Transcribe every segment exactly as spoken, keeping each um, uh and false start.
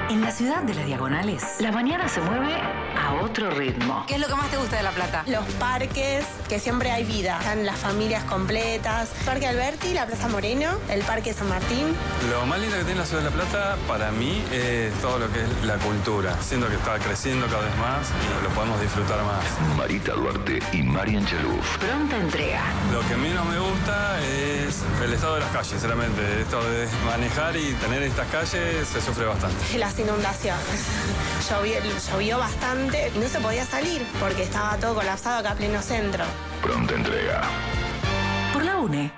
En la ciudad de las Diagonales, la mañana se mueve a otro ritmo. ¿Qué es lo que más te gusta de La Plata? Los parques, que siempre hay vida. Están las familias completas. Parque Alberti, la Plaza Moreno, el Parque San Martín. Lo más lindo que tiene la ciudad de La Plata, para mí, es todo lo que es la cultura. Siento que está creciendo cada vez más y lo podemos disfrutar más. Marita Duarte y Marian Chaluf. Pronta entrega. Lo que menos me gusta es el estado de las calles, sinceramente. Esto de manejar y tener estas calles se sufre bastante. Las inundaciones. Llovió, llovió bastante y no se podía salir porque estaba todo colapsado acá a pleno centro. Pronta entrega. Por la UNE.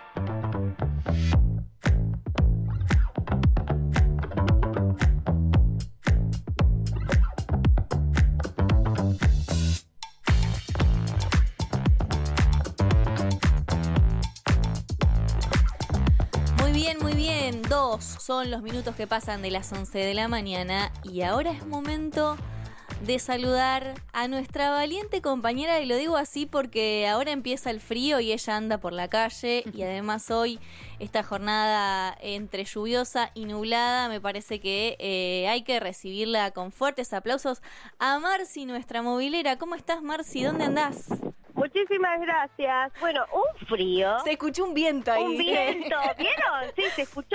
Dos son los minutos que pasan de las once de la mañana y ahora es momento de saludar a nuestra valiente compañera, y lo digo así porque ahora empieza el frío y ella anda por la calle, y además hoy, esta jornada entre lluviosa y nublada, me parece que eh, hay que recibirla con fuertes aplausos a Marci, nuestra movilera. ¿Cómo estás, Marci? ¿Dónde andás? Muchísimas gracias. Bueno, un frío. Se escuchó un viento ahí. Un viento. ¿Vieron? Sí, se escuchó.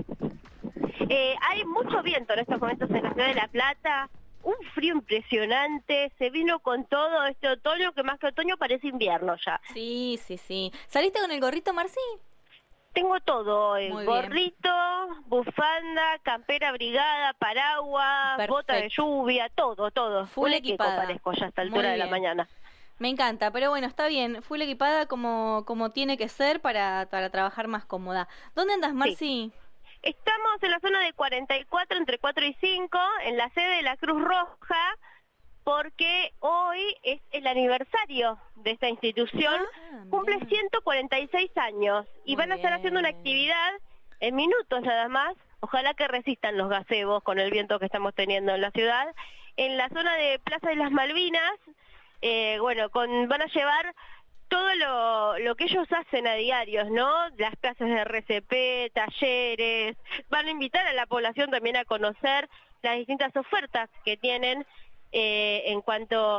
Eh, hay mucho viento en estos momentos en la ciudad de La Plata. Un frío impresionante. Se vino con todo este otoño, que más que otoño parece invierno ya. Sí, sí, sí. ¿Saliste con el gorrito, Marci? Tengo todo, el gorrito, bufanda, campera abrigada, paraguas, Perfecto. Bota de lluvia, todo, todo. Full equipada. Parezco ya a esta altura de la mañana. Me encanta, pero bueno, está bien, full equipada como, como tiene que ser para, para trabajar más cómoda. ¿Dónde andas, Marci? Sí. Estamos en la zona de cuarenta y cuatro, entre cuatro y cinco, en la sede de la Cruz Roja, porque hoy es el aniversario de esta institución, ah, cumple ciento cuarenta y seis años, y Muy van a estar bien. haciendo una actividad en minutos nada más, ojalá que resistan los gazebos con el viento que estamos teniendo en la ciudad, en la zona de Plaza de las Malvinas. Eh, bueno, con, van a llevar todo lo, lo que ellos hacen a diarios, ¿no? Las clases de R C P, talleres, van a invitar a la población también a conocer las distintas ofertas que tienen eh, en cuanto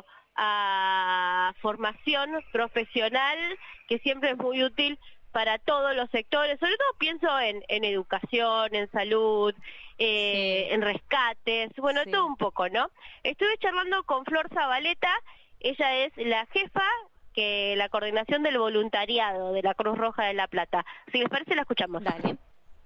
a formación profesional, que siempre es muy útil para todos los sectores, sobre todo pienso en, en educación, en salud, eh, sí. en rescates, bueno, sí. todo un poco, ¿no? Estuve charlando con Flor Zabaleta. Ella es la jefa que la coordinación del voluntariado de la Cruz Roja de La Plata. Si les parece, la escuchamos. Dale.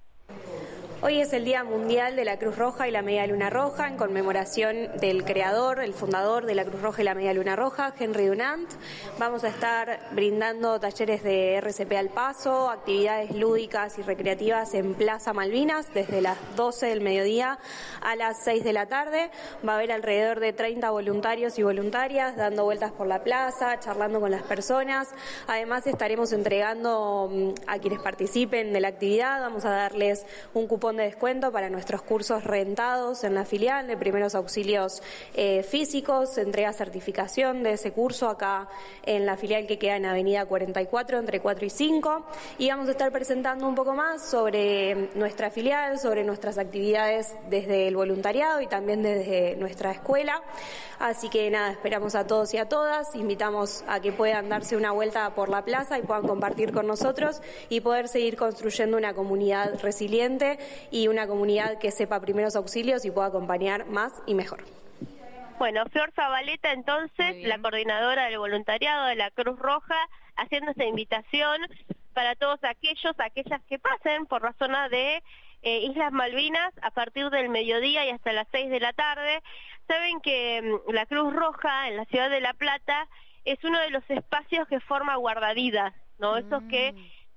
Hoy es el Día Mundial de la Cruz Roja y la Media Luna Roja, en conmemoración del creador, el fundador de la Cruz Roja y la Media Luna Roja, Henry Dunant. Vamos a estar brindando talleres de R C P al paso, actividades lúdicas y recreativas en Plaza Malvinas, desde las doce del mediodía a las seis de la tarde. Va a haber alrededor de treinta voluntarios y voluntarias dando vueltas por la plaza, charlando con las personas. Además, estaremos entregando a quienes participen de la actividad, vamos a darles un cupón de descuento para nuestros cursos rentados en la filial de primeros auxilios eh, físicos. Se entrega certificación de ese curso acá en la filial que queda en Avenida cuarenta y cuatro, entre cuatro y cinco, y vamos a estar presentando un poco más sobre nuestra filial, sobre nuestras actividades desde el voluntariado y también desde nuestra escuela. Así que nada, esperamos a todos y a todas, invitamos a que puedan darse una vuelta por la plaza y puedan compartir con nosotros y poder seguir construyendo una comunidad resiliente y una comunidad que sepa primeros auxilios y pueda acompañar más y mejor. Bueno, Flor Zabaleta, entonces, la coordinadora del voluntariado de la Cruz Roja, haciendo esta invitación para todos aquellos, aquellas que pasen por la zona de eh, Islas Malvinas a partir del mediodía y hasta las seis de la tarde. Saben que mmm, la Cruz Roja en la ciudad de La Plata es uno de los espacios que forma guardavidas, ¿no? Mm. Esos que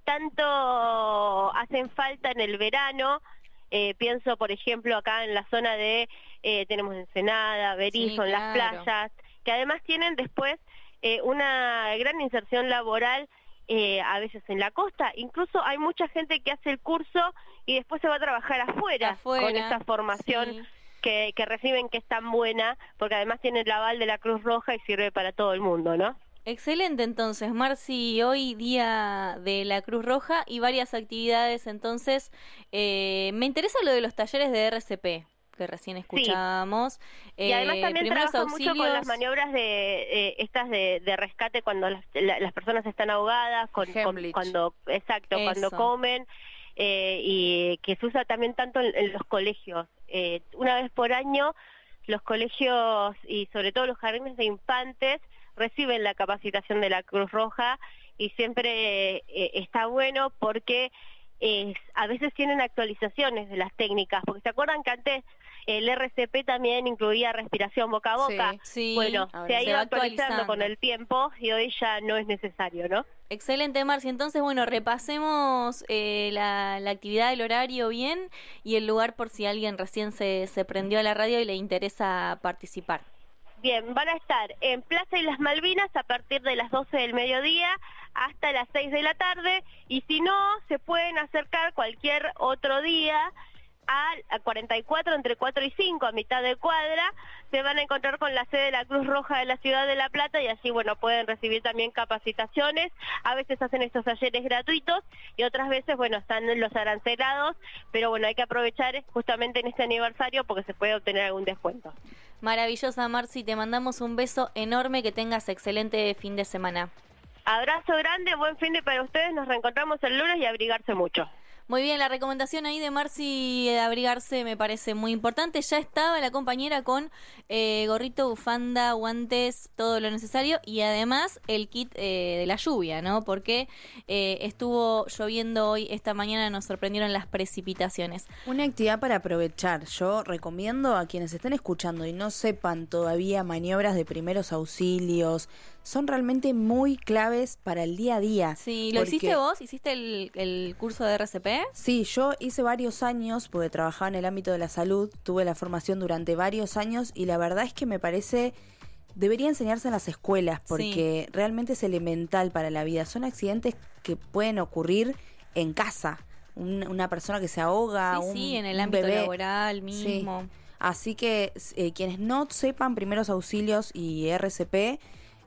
tanto hacen falta en el verano. Eh, pienso, por ejemplo, acá en la zona de, eh, tenemos Ensenada, Berizo, sí, en claro. las playas, que además tienen después eh, una gran inserción laboral, eh, a veces en la costa. Incluso hay mucha gente que hace el curso y después se va a trabajar afuera, afuera con esa formación sí. que, que reciben, que es tan buena, porque además tiene el aval de la Cruz Roja y sirve para todo el mundo, ¿no? Excelente, entonces, Marci, hoy día de la Cruz Roja y varias actividades, entonces, eh, me interesa lo de los talleres de R C P, que recién escuchábamos. Sí. Y además también trabaja auxilios. mucho con las maniobras de eh, estas de, de rescate cuando las, la, las personas están ahogadas, con, con cuando exacto, Eso. cuando comen, eh, y que se usa también tanto en, en los colegios. Eh, una vez por año los colegios y sobre todo los jardines de infantes reciben la capacitación de la Cruz Roja y siempre eh, está bueno porque eh, a veces tienen actualizaciones de las técnicas, porque se acuerdan que antes el R C P también incluía respiración boca a boca. Sí, sí. Bueno, Ahora se ha se ido va actualizando actualizando. con el tiempo y hoy ya no es necesario, ¿no? Excelente, Marci. Entonces, bueno, repasemos eh, la, la actividad, el horario bien y el lugar por si alguien recién se, se prendió a la radio y le interesa participar. Bien, van a estar en Plaza Islas Malvinas a partir de las doce del mediodía hasta las seis de la tarde, y si no, se pueden acercar cualquier otro día a, a cuarenta y cuatro, entre cuatro y cinco, a mitad de cuadra. Se van a encontrar con la sede de la Cruz Roja de la Ciudad de La Plata y allí, bueno, pueden recibir también capacitaciones. A veces hacen estos talleres gratuitos y otras veces, bueno, están los arancelados, pero bueno, hay que aprovechar justamente en este aniversario porque se puede obtener algún descuento. Maravillosa, Marci, te mandamos un beso enorme, que tengas excelente fin de semana. Abrazo grande, buen fin de para ustedes, nos reencontramos el lunes y abrigarse mucho. Muy bien, la recomendación ahí de Marci de abrigarse me parece muy importante. Ya estaba la compañera con eh, gorrito, bufanda, guantes, todo lo necesario y además el kit eh, de la lluvia, ¿no? Porque eh, estuvo lloviendo hoy, esta mañana nos sorprendieron las precipitaciones. Una actividad para aprovechar. Yo recomiendo a quienes estén escuchando y no sepan todavía maniobras de primeros auxilios, son realmente muy claves para el día a día. Sí, ¿lo porque... hiciste vos? ¿Hiciste el, el curso de R C P? Sí, yo hice varios años, porque trabajaba en el ámbito de la salud, tuve la formación durante varios años y la verdad es que me parece, debería enseñarse en las escuelas porque sí, realmente es elemental para la vida. Son accidentes que pueden ocurrir en casa, un, una persona que se ahoga, sí, un, sí, en el un ámbito bebé. laboral mismo. Sí. Así que eh, quienes no sepan primeros auxilios y R C P,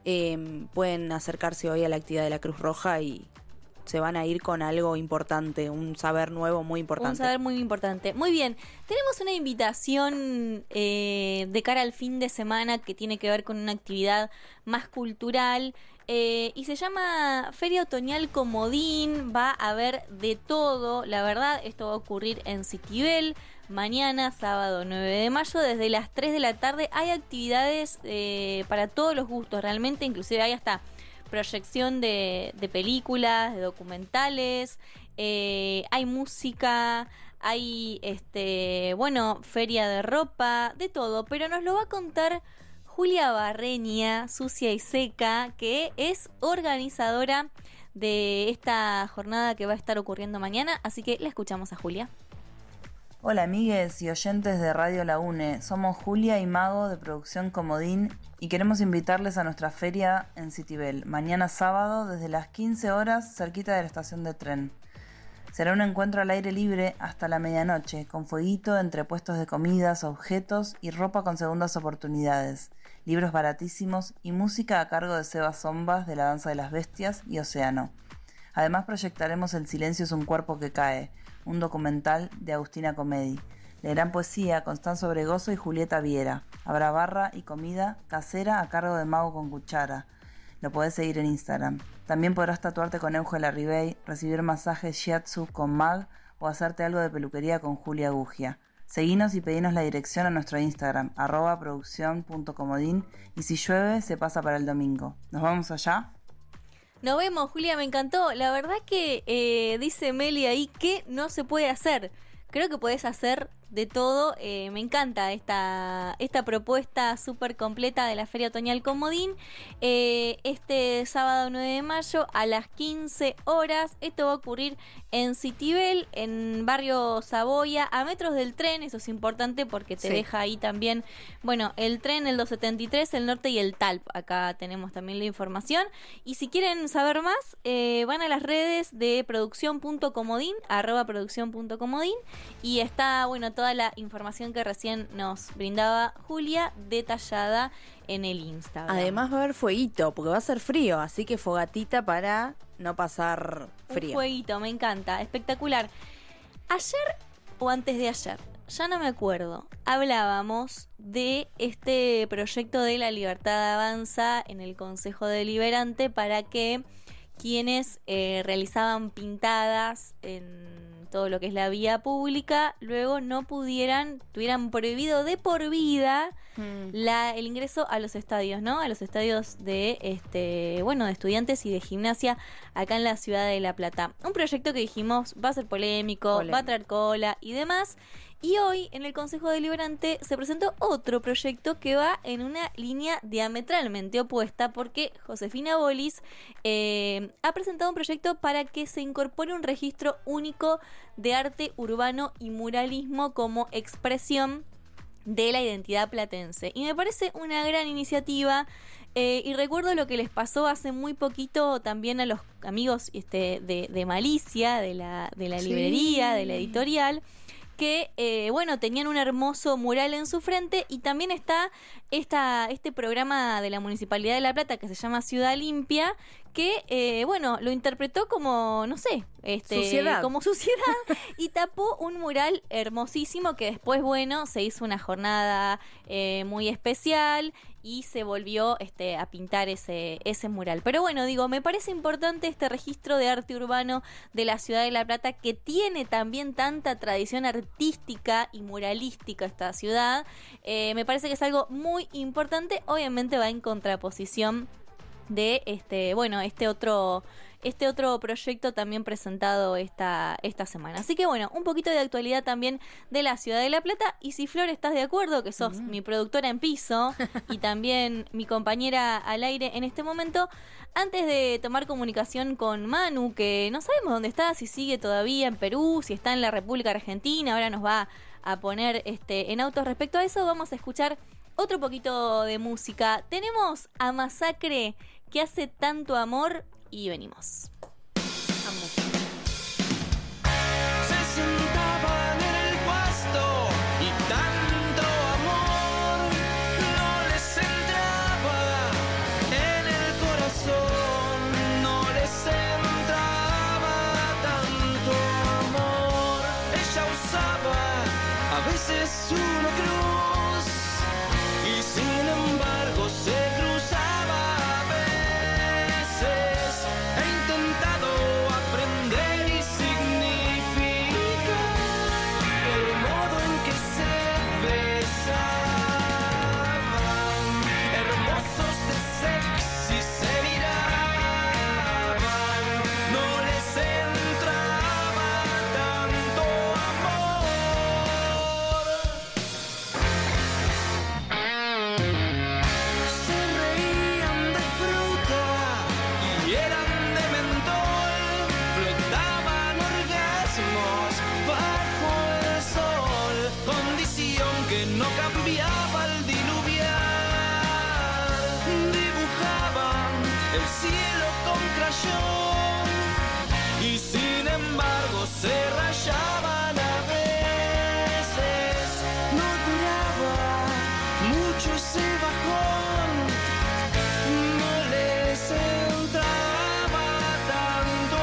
eh, pueden acercarse hoy a la actividad de la Cruz Roja y se van a ir con algo importante, un saber nuevo muy importante. Un saber muy importante. Muy bien, tenemos una invitación eh, de cara al fin de semana que tiene que ver con una actividad más cultural eh, y se llama Feria Otoñal Comodín. Va a haber de todo, la verdad, esto va a ocurrir en Citibel. Mañana, sábado nueve de mayo, desde las tres de la tarde hay actividades eh, para todos los gustos, realmente, inclusive hay hasta proyección de, de películas, de documentales, eh, hay música, hay, este, bueno, feria de ropa, de todo, pero nos lo va a contar Julia Barreña, Sucia y Seca, que es organizadora de esta jornada que va a estar ocurriendo mañana, así que la escuchamos a Julia. Hola amigues y oyentes de Radio La UNE, somos Julia y Mago de Producción Comodín y queremos invitarles a nuestra feria en Citibel, mañana sábado desde las quince horas cerquita de la estación de tren. Será un encuentro al aire libre hasta la medianoche, con fueguito entre puestos de comidas, objetos y ropa con segundas oportunidades, libros baratísimos y música a cargo de Seba Zombas de La Danza de las Bestias y Océano. Además proyectaremos El silencio es un cuerpo que cae, un documental de Agustina Comedi. Leerán poesía Constanzo Bregoso y Julieta Viera. Habrá barra y comida casera a cargo de Mago con Cuchara. Lo podés seguir en Instagram. También podrás tatuarte con Euge Larribey, recibir masajes shiatsu con Mag o hacerte algo de peluquería con Julia Gugia. Seguinos y pedinos la dirección a nuestro Instagram, arroba producción punto comodín, y si llueve se pasa para el domingo. ¿Nos vamos allá? Nos vemos, Julia, me encantó. La verdad que eh, dice Meli ahí que no se puede hacer. Creo que podés hacer de todo. Eh, me encanta esta, esta propuesta súper completa de la Feria Otoñal Comodín. Eh, este sábado nueve de mayo a las quince horas. Esto va a ocurrir en Citibel, en barrio Saboya, a metros del tren. Eso es importante porque te sí. deja ahí también, bueno, el tren, el doscientos setenta y tres, el norte y el Talp. Acá tenemos también la información. Y si quieren saber más, eh, van a las redes de producción punto comodín, arroba producción punto comodín. Y está, bueno, toda la información que recién nos brindaba Julia detallada en el Instagram. Además va a haber fueguito, porque va a ser frío, así que fogatita para no pasar frío. Un fueguito, me encanta, espectacular. Ayer o antes de ayer, ya no me acuerdo, hablábamos de este proyecto de La Libertad Avanza en el Consejo Deliberante para que quienes eh, realizaban pintadas en todo lo que es la vía pública, luego no pudieran, tuvieran prohibido de por vida mm. la, el ingreso a los estadios, ¿no? A los estadios de este, bueno, de estudiantes y de gimnasia acá en la ciudad de La Plata. Un proyecto que dijimos va a ser polémico, polémico. va a traer cola y demás. Y hoy en el Consejo Deliberante se presentó otro proyecto que va en una línea diametralmente opuesta, porque Josefina Bolis eh, ha presentado un proyecto para que se incorpore un registro único de arte urbano y muralismo como expresión de la identidad platense. Y me parece una gran iniciativa. Eh, y recuerdo lo que les pasó hace muy poquito también a los amigos este, de, de Malicia, de la, de la librería, sí. de la editorial, que, eh, bueno, tenían un hermoso mural en su frente, y también está esta, este programa de la Municipalidad de La Plata que se llama Ciudad Limpia, que, eh, bueno, lo interpretó como, no sé, este, suciedad. como suciedad, y tapó un mural hermosísimo que después, bueno, se hizo una jornada eh, muy especial y se volvió este, a pintar ese, ese mural. Pero bueno, digo, me parece importante este registro de arte urbano de la ciudad de La Plata, que tiene también tanta tradición artística y muralística esta ciudad. Eh, me parece que es algo muy importante. Obviamente va en contraposición de este, bueno, este otro, este otro proyecto también presentado esta, esta semana. Así que bueno, un poquito de actualidad también de la ciudad de La Plata. Y si, Flor, estás de acuerdo, que sos mm. mi productora en piso y también mi compañera al aire en este momento, antes de tomar comunicación con Manu, que no sabemos dónde está, si sigue todavía en Perú, si está en la República Argentina, ahora nos va a poner este, en autos respecto a eso, vamos a escuchar otro poquito de música. Tenemos a Masacre, que hace tanto amor, y venimos. Vamos. Se sentaban en el pasto y tanto amor no les entraba en el corazón, no les entraba tanto amor. Ella usaba a veces una cruz y sin embargo se cruzaba. Y sin embargo se rayaban a veces, no duraba mucho ese bajón, no les entraba tanto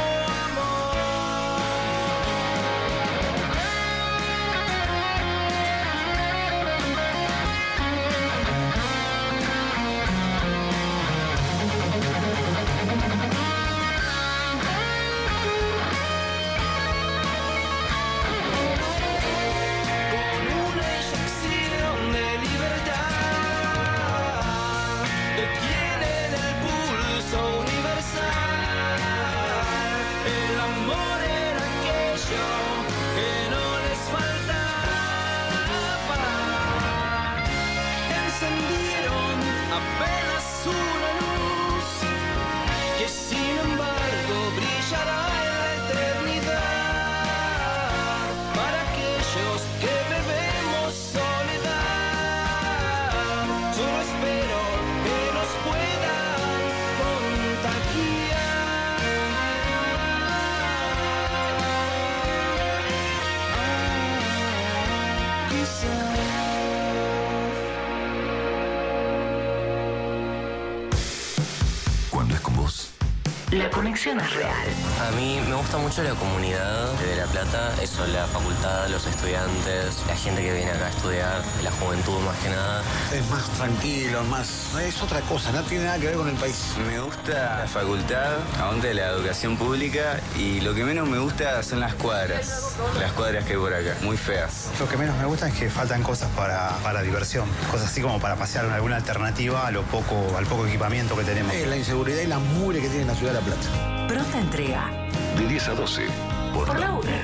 La conexión es real. A mí me gusta mucho la comunidad de La Plata, eso, la facultad, los estudiantes, la gente que viene acá a estudiar, la juventud más que nada. Es más tranquilo, más... es otra cosa, no tiene nada que ver con el país. Me gusta la facultad, aguante la educación pública, y lo que menos me gusta son las cuadras, las cuadras que hay por acá, muy feas. Lo que menos me gusta es que faltan cosas para, para diversión, cosas así como para pasear en alguna alternativa a lo poco, al poco equipamiento que tenemos. Eh, la inseguridad y la mugre que tiene la ciudad de La Plata. Pronta entrega. De diez a doce. Por, por la UNE.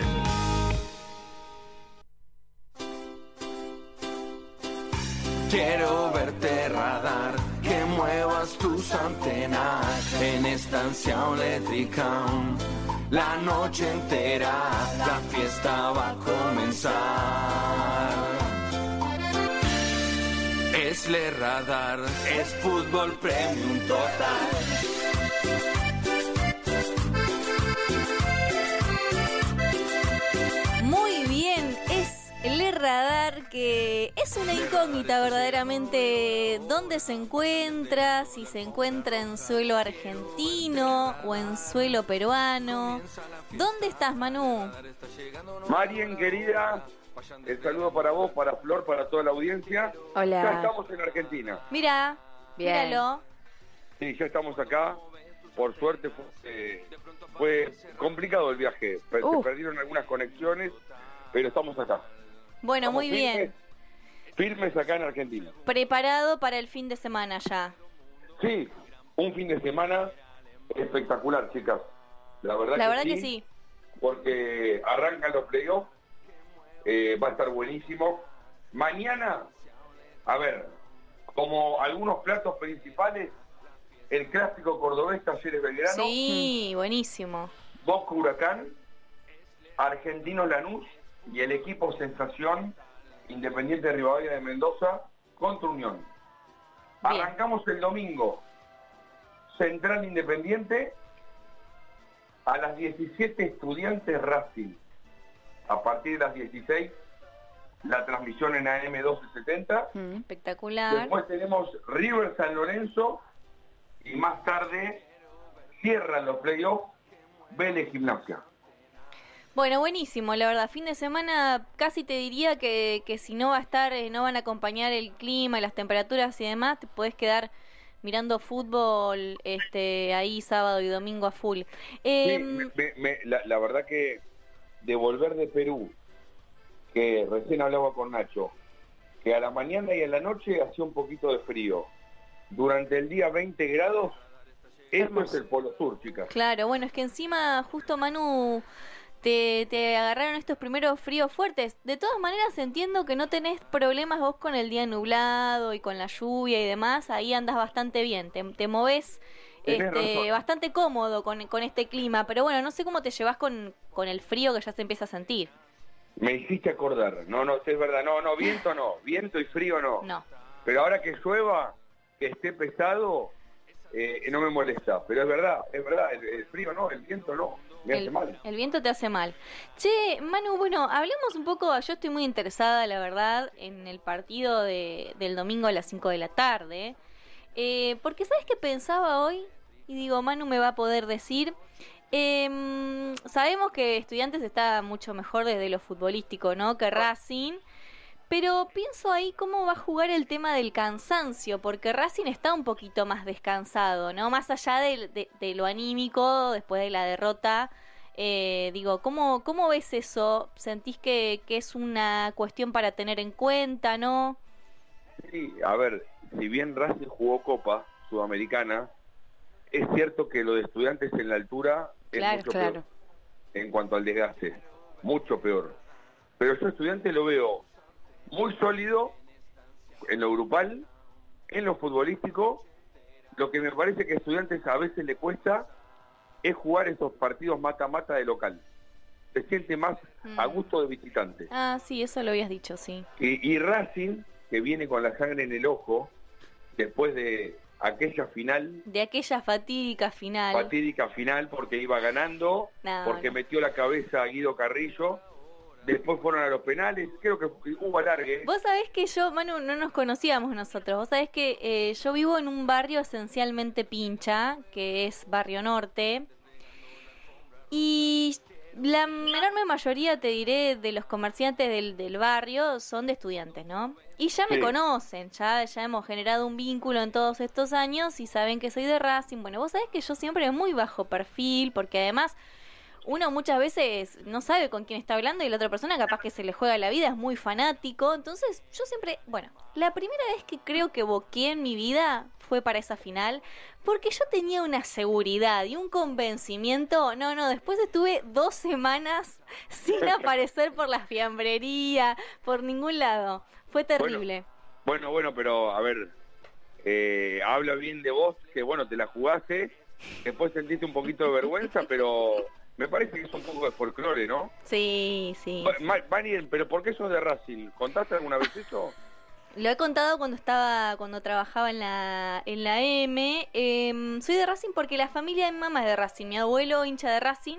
Quiero verte radar, que muevas tus antenas en estancia eléctrica. La noche entera, la fiesta va a comenzar. Es Le Radar, es fútbol premium total. Muy bien, es Le Radar, que es una incógnita verdaderamente dónde se encuentra, si se encuentra en suelo argentino o en suelo peruano. ¿Dónde estás, Manu? Marien, querida, el saludo para vos, para Flor, para toda la audiencia. Hola. Ya estamos en Argentina. Mira, Bien. míralo. Sí, ya estamos acá. Por suerte fue, eh, fue complicado el viaje. Per- Uh. Se perdieron algunas conexiones, pero estamos acá. Bueno, Estamos muy firmes, bien. Firmes acá en Argentina. Preparado para el fin de semana ya. Sí, un fin de semana espectacular, chicas. La verdad, La que, verdad sí, que sí. Porque arrancan los playoffs. Eh, va a estar buenísimo. Mañana, a ver, como algunos platos principales, el clásico cordobés Talleres Belgrano, Sí, buenísimo. Boca Huracán, Argentinos Lanús y el equipo sensación Independiente de Rivadavia de Mendoza contra Unión. Bien. Arrancamos el domingo, Central Independiente, a las diecisiete Estudiantes Racing. A partir de las dieciséis, la transmisión en A M doce setenta. Mm, espectacular. Después tenemos River San Lorenzo y más tarde cierran los playoffs Vélez Gimnasia. Bueno, buenísimo, la verdad. Fin de semana casi te diría que, que si no va a estar, eh, no van a acompañar el clima y las temperaturas y demás, te podés quedar mirando fútbol este ahí sábado y domingo a full. Eh, Sí, me- me- me- la, la verdad que de volver de Perú, que recién hablaba con Nacho, que a la mañana y a la noche hacía un poquito de frío. Durante el día veinte grados, esto es el Polo Sur, chicas. Claro, bueno, es que encima justo Manu te, te agarraron estos primeros fríos fuertes. De todas maneras entiendo que no tenés problemas vos con el día nublado y con la lluvia y demás, ahí andas bastante bien, te, te movés Tenés este, razón. bastante cómodo con, con este clima, pero bueno, no sé cómo te llevas con, con el frío que ya se empieza a sentir. Me hiciste acordar. No, no, es verdad. No, no, viento no. Viento y frío no. No. Pero ahora que llueva, que esté pesado, eh, no me molesta. Pero es verdad, es verdad. El, el frío no, el viento no. Me hace El, mal. el viento te hace mal. Che, Manu, bueno, hablemos un poco, yo estoy muy interesada, la verdad, en el partido de, del domingo a las cinco de la tarde, eh, porque ¿sabes qué pensaba hoy? Y digo, Manu me va a poder decir, eh, sabemos que Estudiantes está mucho mejor desde lo futbolístico, ¿no? Que Racing, pero pienso ahí cómo va a jugar el tema del cansancio, porque Racing está un poquito más descansado, ¿no? Más allá de, de, de lo anímico, después de la derrota, eh, digo, ¿cómo, ¿cómo ves eso? ¿Sentís que, que es una cuestión para tener en cuenta, no? Sí, a ver, si bien Racing jugó Copa Sudamericana, es cierto que lo de Estudiantes en la altura es Claro, mucho claro. peor en cuanto al desgaste, mucho peor. Pero yo Estudiantes lo veo muy sólido en lo grupal, en lo futbolístico. Lo que me parece que a Estudiantes a veces le cuesta es jugar esos partidos mata-mata de local. Se siente más Mm. a gusto de visitante. Ah, sí, eso lo habías dicho, sí. Y, y Racing, que viene con la sangre en el ojo, después de aquella final, De aquella fatídica final. fatídica final, porque iba ganando, No, porque no. metió la cabeza a Guido Carrillo, después fueron a los penales, creo que hubo alargue. Vos sabés que yo, Manu, no nos conocíamos nosotros, vos sabés que eh, yo vivo en un barrio esencialmente pincha, que es Barrio Norte, y la enorme mayoría, te diré, de los comerciantes del, del barrio son de estudiantes, ¿no? Y ya me Sí. conocen, ya, ya hemos generado un vínculo en todos estos años y saben que soy de Racing. Bueno, vos sabés que yo siempre muy bajo perfil, porque además uno muchas veces no sabe con quién está hablando y la otra persona capaz que se le juega la vida, es muy fanático. Entonces yo siempre, bueno, la primera vez que creo que boqué en mi vida fue para esa final, porque yo tenía una seguridad y un convencimiento. No, no, después estuve dos semanas sin aparecer por la fiambrería, por ningún lado. Fue terrible. Bueno, bueno, pero a ver, eh, habla bien de vos, que bueno, te la jugaste, después sentiste un poquito de vergüenza, pero me parece que es un poco de folclore, ¿no? Sí, sí. Ma- Mariel, pero ¿por qué sos de Racing? ¿Contaste alguna vez eso? Lo he contado cuando estaba, cuando trabajaba en la en la M. Eh, soy de Racing porque la familia de mi mamá es de Racing. Mi abuelo hincha de Racing.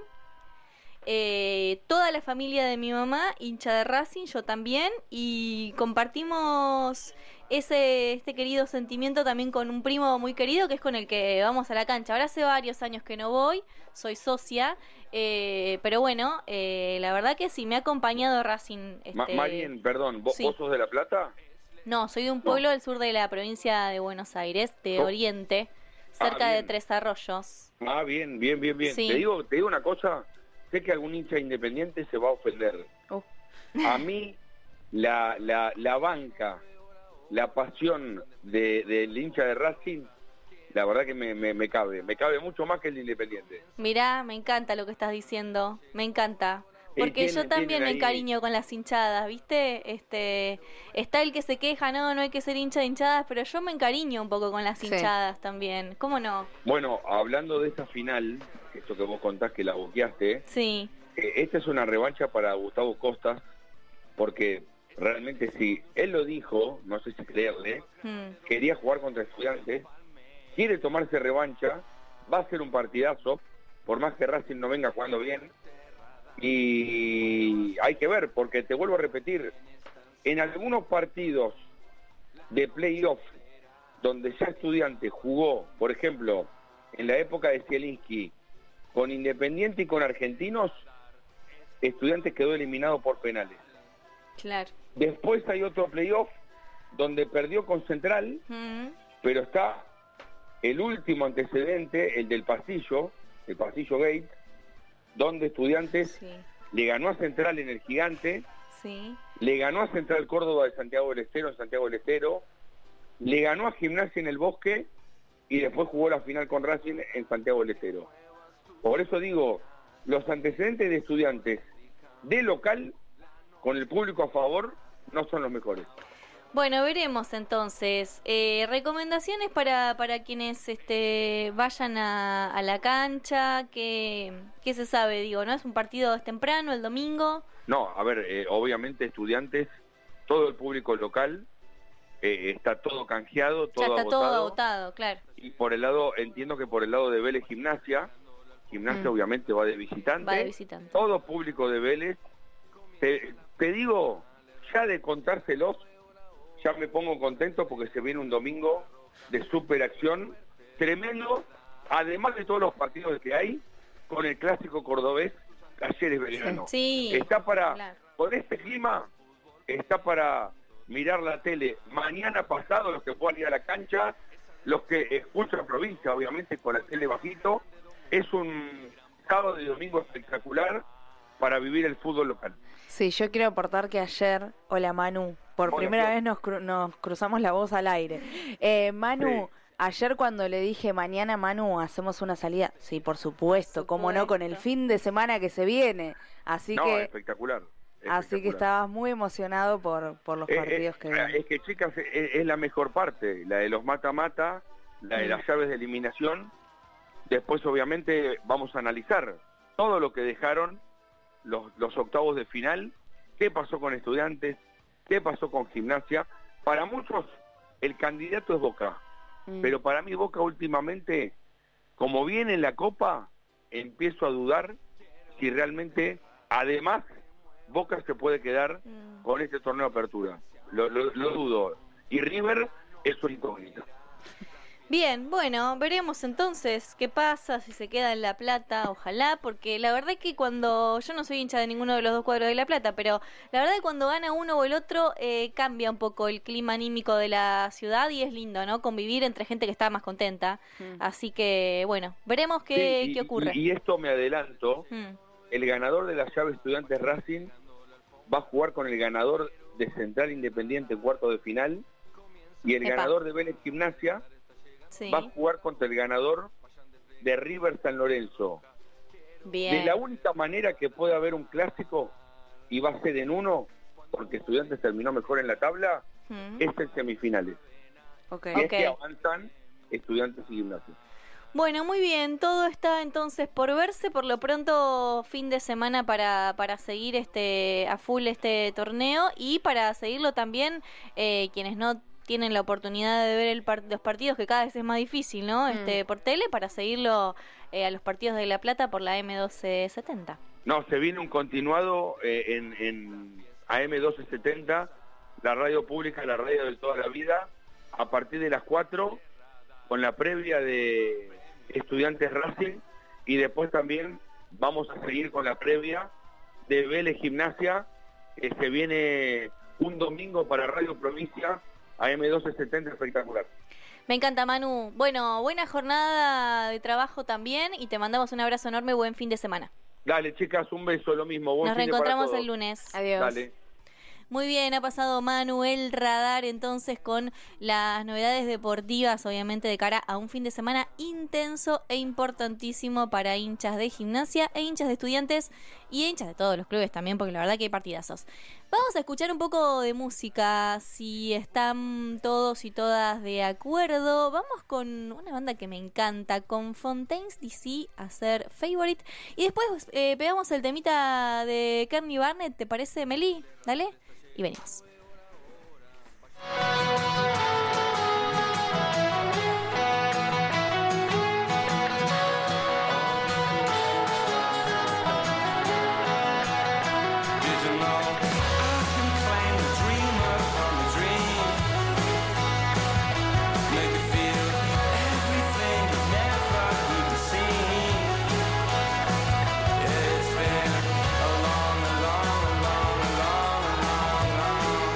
Eh, toda la familia de mi mamá hincha de Racing, yo también. Y compartimos ese este querido sentimiento también con un primo muy querido que es con el que vamos a la cancha. Ahora hace varios años que no voy, soy socia. Eh, pero bueno, eh, la verdad que sí, me ha acompañado Racing. Este... Ma- Mariel, perdón, ¿vos, Sí. ¿vos sos de La Plata? No, soy de un pueblo del sur de la provincia de Buenos Aires, de Oh. Oriente, cerca Ah, de bien. Tres Arroyos. Ah, bien, bien, bien, bien. Sí. Te digo, te digo una cosa, sé que algún hincha independiente se va a ofender. Oh. A mí, la, la, la banca, la pasión de, del hincha de Racing, la verdad que me, me, me cabe, me cabe mucho más que el de Independiente. Mirá, me encanta lo que estás diciendo, me encanta. Y Porque yo tienen- también tienen me ahí- encariño con las hinchadas, ¿viste? Este, está el que se queja, no, no hay que ser hincha de hinchadas, pero yo me encariño un poco con las Sí. hinchadas también. ¿Cómo no? Bueno, hablando de esa final, esto que vos contás que la boqueaste, Sí. eh, esta es una revancha para Gustavo Costas, porque realmente si él lo dijo, no sé si creerle, Mm. quería jugar contra Estudiantes, quiere tomarse revancha, va a ser un partidazo, por más que Racing no venga jugando bien, y hay que ver, porque te vuelvo a repetir, en algunos partidos de playoff, donde ya Estudiantes jugó, por ejemplo, en la época de Zielinski, con Independiente y con Argentinos, Estudiantes quedó eliminado por penales. Claro. Después hay otro playoff donde perdió con Central, Mm. pero está el último antecedente, el del pasillo, el pasillo Gate, donde Estudiantes Sí. le ganó a Central en el Gigante, Sí. le ganó a Central Córdoba de Santiago del Estero en Santiago del Estero, le ganó a Gimnasia en el Bosque y después jugó la final con Racing en Santiago del Estero. Por eso digo, los antecedentes de Estudiantes de local, con el público a favor, no son los mejores. Bueno, veremos entonces. Eh, recomendaciones para, para quienes este, vayan a, a la cancha. ¿Qué, ¿Qué se sabe? Digo, ¿no? Es un partido es temprano, el domingo. No, a ver, eh, obviamente Estudiantes, todo el público local, eh, está todo canjeado, todo ya está agotado. todo agotado, claro. Y por el lado, entiendo que por el lado de Vélez Gimnasia, Gimnasia Mm. obviamente va de visitante. Va de visitante. Todo público de Vélez. Te, te digo, ya de contárselos, ya me pongo contento porque se viene un domingo de superacción tremendo, además de todos los partidos que hay, con el clásico cordobés Talleres Belgrano. Sí, Está para, claro. con este clima, está para mirar la tele mañana pasado, los que puedan ir a la cancha, los que escuchan provincia, obviamente, con la tele bajito. Es un sábado y domingo espectacular para vivir el fútbol local. Sí, yo quiero aportar que ayer, hola Manu, por Hola, primera Flor. vez nos, cru- nos cruzamos la voz al aire. Eh, Manu, Sí. ayer cuando le dije mañana Manu hacemos una salida, sí, por supuesto, cómo no, con el fin de semana que se viene. Así no, que espectacular. así que espectacular. estabas muy emocionado por, por los Eh, partidos eh, que vienen. Es que, chicas, es, es la mejor parte, la de los mata-mata, la de Mm. las llaves de eliminación. Después, obviamente, vamos a analizar todo lo que dejaron los, los octavos de final, qué pasó con Estudiantes, qué pasó con Gimnasia. Para muchos, el candidato es Boca, Mm. pero para mí Boca últimamente, como viene en la Copa, empiezo a dudar si realmente, además Boca se puede quedar mm. con este torneo de apertura. Lo, lo, lo dudo. Y River es su incógnita. Bien, bueno, veremos entonces qué pasa, si se queda en La Plata, ojalá, porque la verdad es que cuando, yo no soy hincha de ninguno de los dos cuadros de La Plata, pero la verdad es que cuando gana uno o el otro eh, cambia un poco el clima anímico de la ciudad y es lindo, ¿no? Convivir entre gente que está más contenta, mm. así que, bueno, veremos qué, sí, y, qué ocurre. Y, y esto me adelanto, mm. el ganador de la llave Estudiantes Racing va a jugar con el ganador de Central Independiente en cuarto de final y el Epa. ganador de Vélez Gimnasia Sí. va a jugar contra el ganador de River San Lorenzo. Bien. De la única manera que puede haber un clásico, y va a ser en uno, porque Estudiantes terminó mejor en la tabla, mm. es en semifinales. Okay. Y es okay. que avanzan Estudiantes y Gimnasia. Bueno, muy bien, todo está entonces por verse, por lo pronto fin de semana para, para seguir este a full este torneo y para seguirlo también eh, quienes no tienen la oportunidad de ver el par- los partidos, que cada vez es más difícil, ¿no? Mm. Este por tele, para seguirlo eh, a los partidos de La Plata por la eme doce setenta. No, se viene un continuado eh, en, en A eme doce setenta, la radio pública, la radio de toda la vida, a partir de las cuatro, con la previa de Estudiantes Racing, y después también vamos a seguir con la previa de Vélez Gimnasia, que se viene un domingo para Radio Provincia, A eme doce setenta, espectacular. Me encanta, Manu. Bueno, buena jornada de trabajo también y te mandamos un abrazo enorme, buen fin de semana. Dale, chicas, un beso, lo mismo. Buen Nos fin reencontramos de para el lunes. Adiós. Dale. Muy bien, ha pasado Manuel Radar entonces con las novedades deportivas, obviamente de cara a un fin de semana intenso e importantísimo para hinchas de Gimnasia e hinchas de Estudiantes y hinchas de todos los clubes también, porque la verdad que hay partidazos. Vamos a escuchar un poco de música, si están todos y todas de acuerdo. Vamos con una banda que me encanta, con Fontaines D C, a hacer Favorite. Y después eh, pegamos el temita de Kearney Barnett, ¿te parece, Meli? Dale. Y venimos. It's been a long, long, long, long, long, long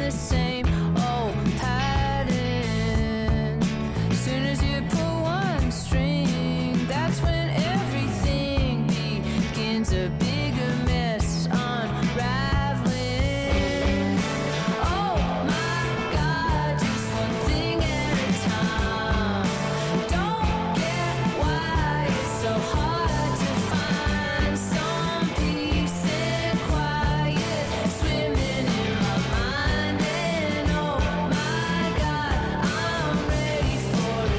the same old pattern. Soon as you pull one string, that's when everything begins a bigger mess unraveling. Oh my God, just one thing at a time. Don't get why it's so hard to find some peace and quiet swimming in my mind. And oh my God, I'm ready for a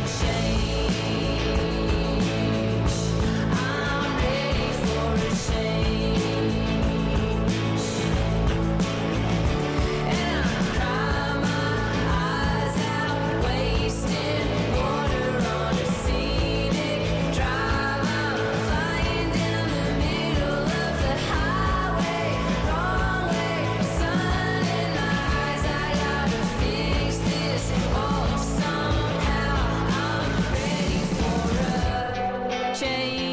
change. I'm ready for a change. And I cry my eyes out, wasting water on a scenic drive. I'm flying down the middle of the highway, wrong way, sun in my eyes. I gotta fix this all somehow. I'm ready for a change.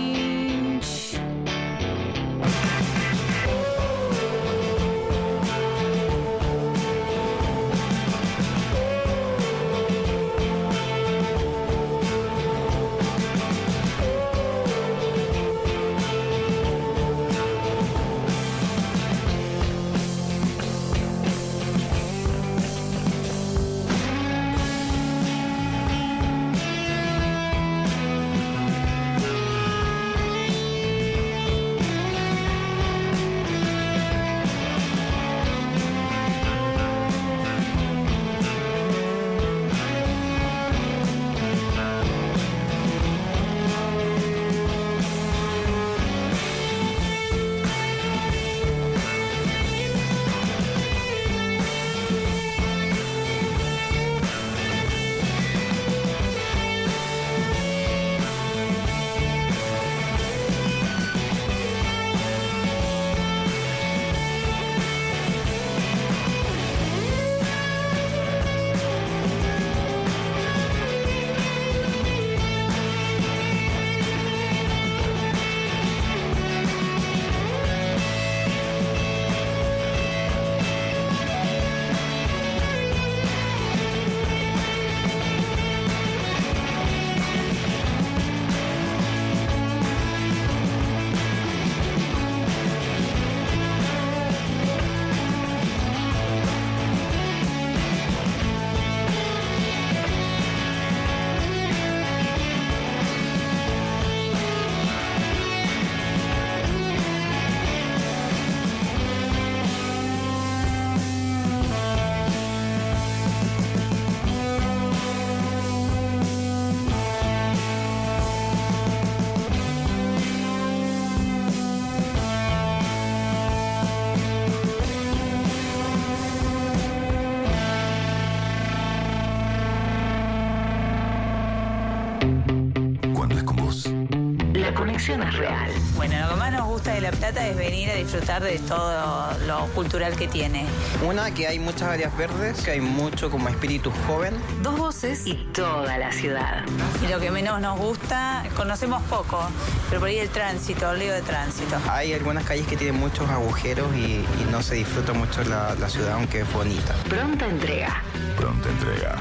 Cuando es con vos. La conexión es real. Bueno, lo que más nos gusta de La Plata es venir a disfrutar de todo lo cultural que tiene. Una, que hay muchas áreas verdes, que hay mucho como espíritu joven. Dos voces y toda la ciudad. Y lo que menos nos gusta, conocemos poco, pero por ahí el tránsito, el lío de tránsito. Hay algunas calles que tienen muchos agujeros y, y no se disfruta mucho la, la ciudad, aunque es bonita. Pronta entrega. Pronta entrega.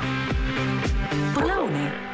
Por la UNE.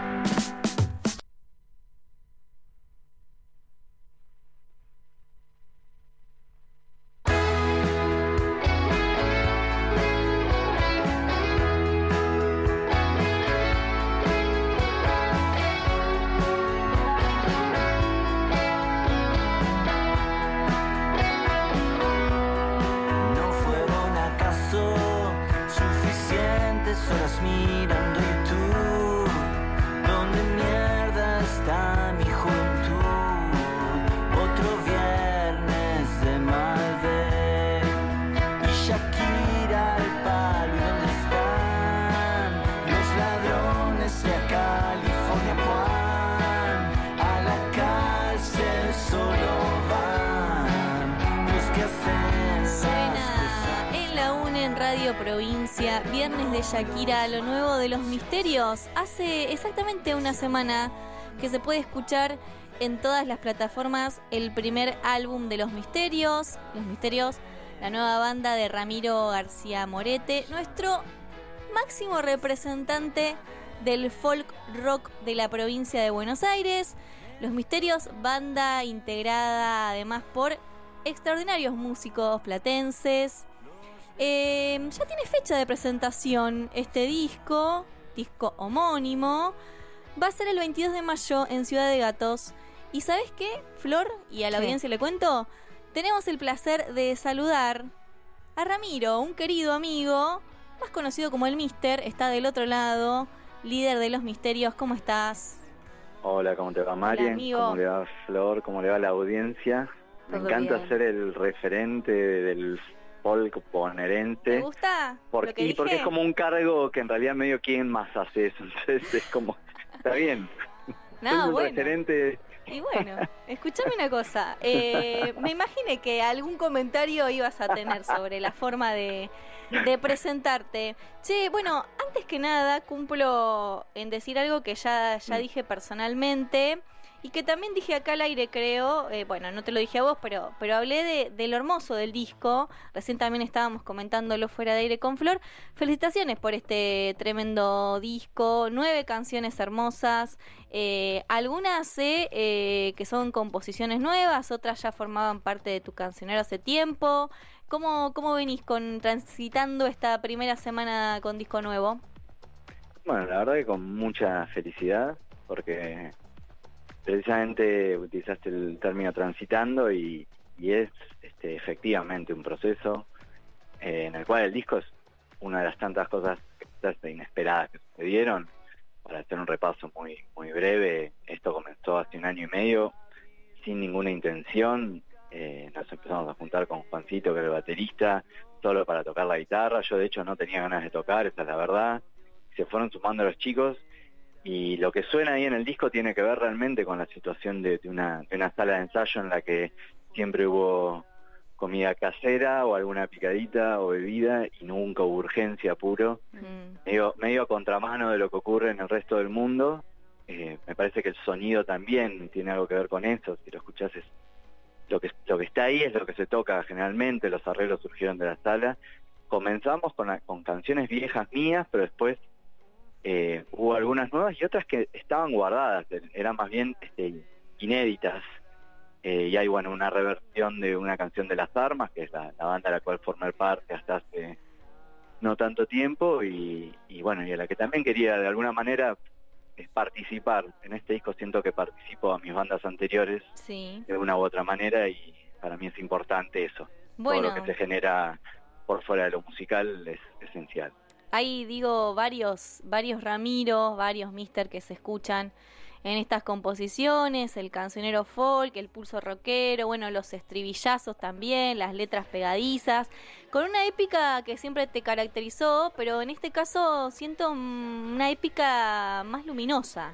Horas mirando YouTube, ¿dónde mierda está mi juventud? Otro viernes de Malbec y Shakira al palo. ¿Y dónde están los ladrones de California? Juan, a la cárcel solo van los que hacen. Suena en la UNE, en Radio Provincia, viernes de Shakira, lo nuevo de Los Misterios. Hace exactamente una semana que se puede escuchar en todas las plataformas el primer álbum de Los Misterios. Los Misterios la nueva banda de Ramiro García Morete, nuestro máximo representante del folk rock de la provincia de Buenos Aires. Los Misterios, banda integrada además por extraordinarios músicos platenses. Eh, ya tiene fecha de presentación este disco, disco homónimo. Va a ser el veintidós de mayo en Ciudad de Gatos. ¿Y sabes qué, Flor? Y a la ¿Qué? audiencia le cuento. Tenemos el placer de saludar a Ramiro, un querido amigo, más conocido como el Mister. Está del otro lado, líder de Los Misterios. ¿Cómo estás? Hola, ¿cómo te va, Marian? amigo. ¿Cómo le va, Flor? ¿Cómo le va la audiencia? Me Todo encanta bien. ser el referente del folk bonaerense. ¿Te gusta Porque, lo que y dije? porque es como un cargo que en realidad medio quién más hace eso. Entonces es como, está bien. No, Soy un bueno. referente. Y bueno, escúchame una cosa. Eh, me imaginé que algún comentario ibas a tener sobre la forma de, de presentarte. Che, bueno, antes que nada cumplo en decir algo que ya, ya dije personalmente y que también dije acá al aire, creo. Eh, bueno, no te lo dije a vos, pero, pero hablé de, de lo hermoso del disco. Recién también estábamos comentándolo fuera de aire con Flor. Felicitaciones por este tremendo disco. Nueve canciones hermosas. Eh, algunas sé eh, que son composiciones nuevas, otras ya formaban parte de tu cancionero hace tiempo. ¿Cómo, cómo venís con transitando esta primera semana con disco nuevo? Bueno, la verdad que con mucha felicidad, porque precisamente utilizaste el término transitando y, y es este, efectivamente un proceso eh, en el cual el disco es una de las tantas cosas quizás inesperadas que sucedieron. Para hacer un repaso muy muy breve, esto comenzó hace un año y medio sin ninguna intención. Eh, nos empezamos a juntar con Juancito, que era el baterista, solo para tocar la guitarra. Yo de hecho no tenía ganas de tocar, esa es la verdad. Se fueron sumando los chicos y lo que suena ahí en el disco tiene que ver realmente con la situación de, de, una, de una sala de ensayo en la que siempre hubo comida casera o alguna picadita o bebida y nunca hubo urgencia, puro. Mm. Medio, medio a contramano de lo que ocurre en el resto del mundo. Eh, me parece que el sonido también tiene algo que ver con eso. Si lo escuchás, es lo que, lo que está ahí es lo que se toca generalmente. Los arreglos surgieron de la sala. Comenzamos con, la- con canciones viejas mías, pero después eh, hubo algunas nuevas y otras que estaban guardadas, eran más bien este, inéditas. Eh, y hay, bueno, una reversión de una canción de Las Armas, que es la, la banda a la cual formé parte hasta hace no tanto tiempo, y, y bueno, y a la que también quería de alguna manera es participar. En este disco siento que participo a mis bandas anteriores Sí. de una u otra manera, y para mí es importante eso. Bueno. Todo lo que se genera por fuera de lo musical es esencial. Hay, digo, varios, varios Ramiros, varios Mister que se escuchan en estas composiciones, el cancionero folk, el pulso rockero, bueno, los estribillazos también, las letras pegadizas, con una épica que siempre te caracterizó, pero en este caso siento mm, una épica más luminosa.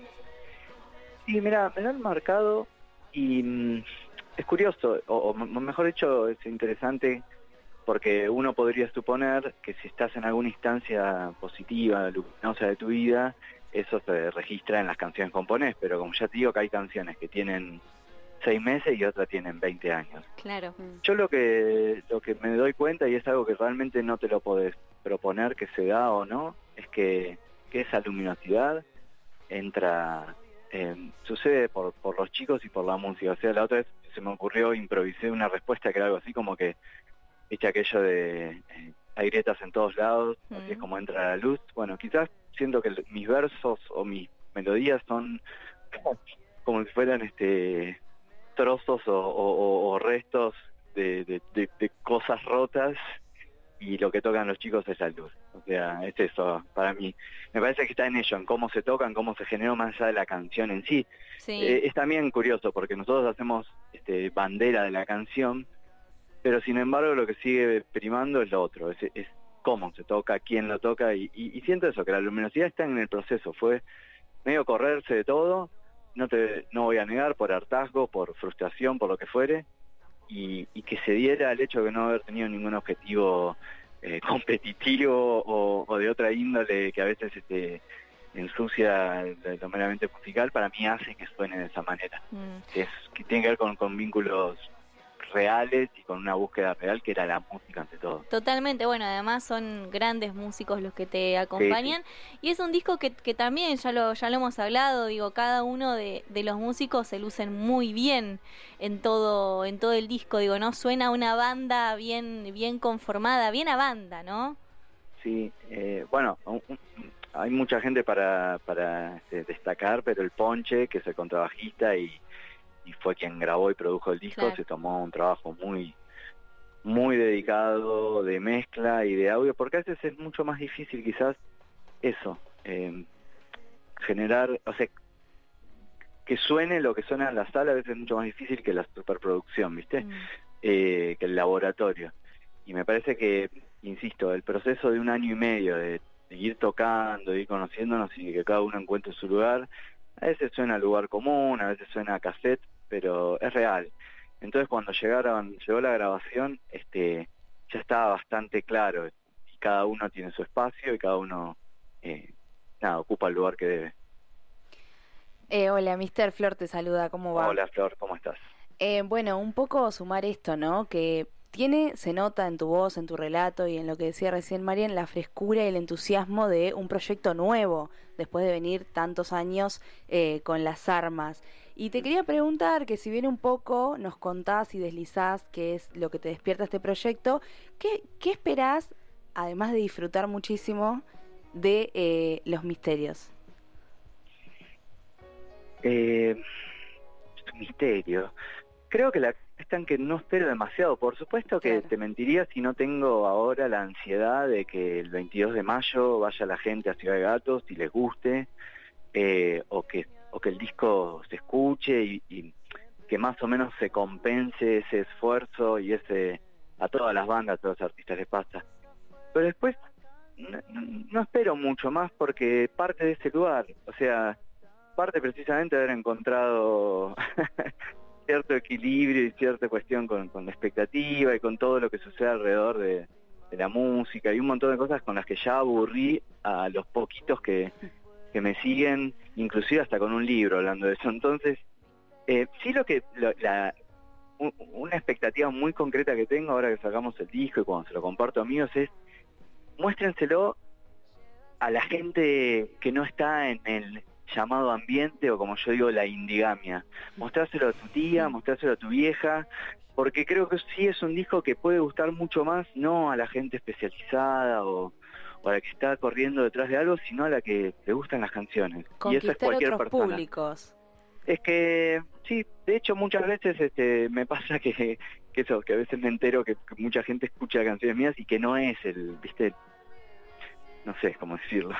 Sí, mira, me lo han marcado y mm, es curioso, o, o m- mejor dicho, es interesante porque uno podría suponer que si estás en alguna instancia positiva, luminosa de tu vida, eso se registra en las canciones que componés, pero como ya te digo que hay canciones que tienen seis meses y otras tienen veinte años. Claro. Yo lo que lo que me doy cuenta, y es algo que realmente no te lo podés proponer que se da o no, es que, que esa luminosidad entra, eh, sucede por, por los chicos y por la música. O sea, la otra vez se me ocurrió, improvisé una respuesta que era algo así como que, viste aquello de eh, hay grietas en todos lados, así es como entra la luz. Bueno, quizás siento que el- mis versos o mis melodías son como, como si fueran este trozos o, o- o- o restos de, de- de- de cosas rotas, y lo que tocan los chicos es la luz. O sea, es eso para mí. Me parece que está en ello, en cómo se tocan, cómo se generó más allá de la canción en sí. Sí. Eh, es también curioso porque nosotros hacemos este, bandera de la canción, pero sin embargo lo que sigue primando es lo otro, es, es cómo se toca, quién lo toca, y, y, y siento eso, que la luminosidad está en el proceso. Fue medio correrse de todo, no te no voy a negar, por hartazgo, por frustración, por lo que fuere, y, y que se diera el hecho de no haber tenido ningún objetivo eh, competitivo o, o de otra índole que a veces este, ensucia lo meramente musical, para mí hace que suene de esa manera. Mm. Que, es, que tiene que ver con, con vínculos reales y con una búsqueda real que era la música ante todo. Totalmente, bueno, además son grandes músicos los que te acompañan, sí, sí. Y es un disco que, que también, ya lo ya lo hemos hablado, digo, cada uno de, de los músicos se lucen muy bien en todo en todo el disco, digo, ¿no? Suena una banda bien bien conformada, bien a banda, ¿no? Sí, eh, bueno, un, un, hay mucha gente para, para este, destacar, pero el Ponche, que es el contrabajista y y fue quien grabó y produjo el disco, claro, se tomó un trabajo muy muy dedicado de mezcla y de audio, porque a veces es mucho más difícil quizás eso, eh, generar, o sea, que suene lo que suena en la sala a veces es mucho más difícil que la superproducción, ¿viste? Mm. Eh, que el laboratorio. Y me parece que, insisto, el proceso de un año y medio de, de ir tocando, de ir conociéndonos y que cada uno encuentre su lugar, a veces suena a lugar común, a veces suena a cassette, pero es real. Entonces cuando llegaron, llegó la grabación, este, ya estaba bastante claro, y cada uno tiene su espacio y cada uno eh, nada, ocupa el lugar que debe. Eh, hola, mister Flor te saluda, ¿cómo va? Hola Flor, ¿cómo estás? Eh, bueno, un poco sumar esto, ¿no? Que tiene, se nota en tu voz, en tu relato y en lo que decía recién Marian, la frescura y el entusiasmo de un proyecto nuevo, después de venir tantos años eh, con Las Armas. Y te quería preguntar que si bien un poco nos contás y deslizás qué es lo que te despierta este proyecto, ¿qué, qué esperás, además de disfrutar muchísimo, de eh, Los Misterios? Eh, misterio. Creo que la está en que no espero demasiado. Por supuesto que claro, te mentiría si no tengo ahora la ansiedad de que el veintidós de mayo vaya la gente a Ciudad de Gatos y les guste, eh, o que o que el disco se escuche y, y que más o menos se compense ese esfuerzo y ese a todas las bandas, a todos los artistas les pasa. Pero después no, no espero mucho más porque parte de ese lugar, o sea, parte precisamente de haber encontrado cierto equilibrio y cierta cuestión con, con la expectativa y con todo lo que sucede alrededor de, de la música y un montón de cosas con las que ya aburrí a los poquitos que, que me siguen, inclusive hasta con un libro hablando de eso. Entonces, eh, sí lo que lo, la, un, una expectativa muy concreta que tengo ahora que sacamos el disco y cuando se lo comparto a amigos es muéstrenselo a la gente que no está en el llamado ambiente o como yo digo la indigamia, mostrárselo a tu tía, mostrárselo a tu vieja, porque creo que sí es un disco que puede gustar mucho más no a la gente especializada o, o a la que está corriendo detrás de algo, sino a la que le gustan las canciones. Conquistar y esa es cualquier otros persona. Públicos. Es que sí, de hecho muchas veces este me pasa que, que eso, que a veces me entero que, que mucha gente escucha canciones mías y que no es el, viste, no sé cómo decirlo.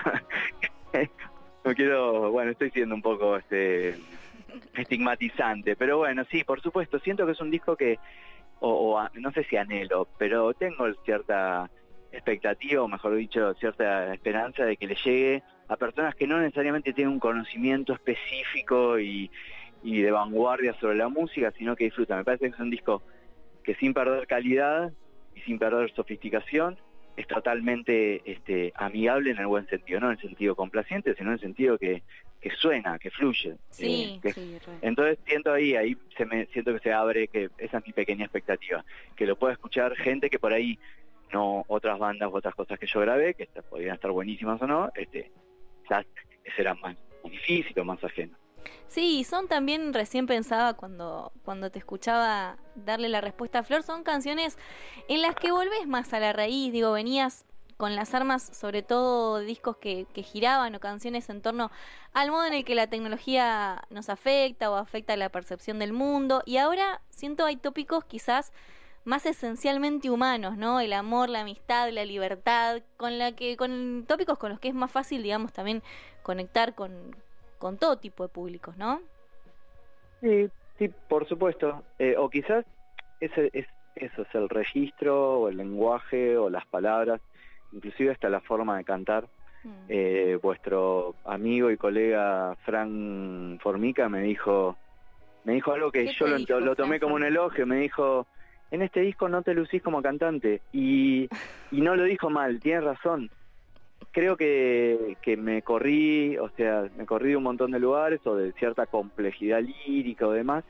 No quiero, bueno, estoy siendo un poco este estigmatizante, pero bueno, sí, por supuesto, siento que es un disco que, o, o no sé si anhelo, pero tengo cierta expectativa, o mejor dicho, cierta esperanza de que le llegue a personas que no necesariamente tienen un conocimiento específico y, y de vanguardia sobre la música, sino que disfrutan. Me parece que es un disco que sin perder calidad y sin perder sofisticación, es totalmente este, amigable en el buen sentido, no en el sentido complaciente, sino en el sentido que, que suena, que fluye. Sí, eh, que, sí, re. Entonces siento ahí, ahí se me, siento que se abre, que esa es mi pequeña expectativa, que lo pueda escuchar gente que por ahí, no otras bandas u otras cosas que yo grabé, que está, podrían estar buenísimas o no, este, quizás será más, más difícil o más ajeno. Sí, son también, recién pensaba cuando, cuando te escuchaba darle la respuesta a Flor, son canciones en las que volvés más a la raíz, digo, venías con Las Armas, sobre todo discos que, que giraban o canciones en torno al modo en el que la tecnología nos afecta o afecta la percepción del mundo, y ahora siento hay tópicos quizás más esencialmente humanos, ¿no? El amor, la amistad, la libertad, con la que, con tópicos con los que es más fácil, digamos, también conectar con con todo tipo de públicos, ¿no? Sí, sí, por supuesto. Eh, o quizás ese, es, eso es el registro o el lenguaje o las palabras, inclusive hasta la forma de cantar. Mm. Eh, vuestro amigo y colega Fran Formica me dijo, me dijo algo que yo lo, dijo, lo tomé como un elogio, me dijo, en este disco no te lucís como cantante, y, y no lo dijo mal, tiene razón. Creo que, que me corrí, o sea, me corrí de un montón de lugares o de cierta complejidad lírica o demás,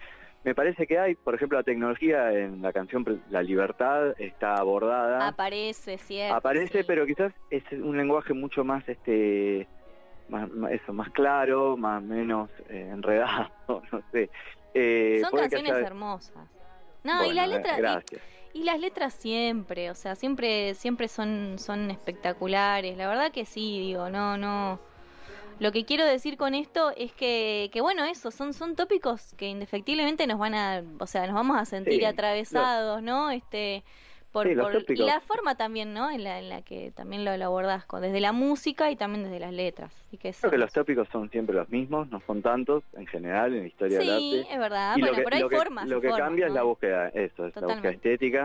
me parece que hay, por ejemplo, la tecnología en la canción pre- La Libertad está abordada. Aparece, cierto. Aparece, sí. pero quizás es un lenguaje mucho más, este, más, más- eso, más claro, más menos eh, enredado, no sé. Eh, Son puede que canciones haya- hermosas. No, y Bueno, las eh, letras... gracias. Y, y las letras siempre, o sea, siempre siempre son, son espectaculares. La verdad que sí, digo, no, no... Lo que quiero decir con esto es que, que bueno, eso, son, son tópicos que indefectiblemente nos van a, o sea, nos vamos a sentir Sí, atravesados, ¿no? Este, por, Sí, los por tópicos. la forma también, ¿no? En la, en la que también lo, lo abordás, con, desde la música y también desde las letras. Así que eso. Creo que los tópicos son siempre los mismos, no son tantos en general en la historia del Sí, arte. es verdad. Y Bueno, lo que, pero hay lo que- formas. Lo y que formas, cambia es ¿no? la búsqueda, eso, es la búsqueda Totalmente. estética.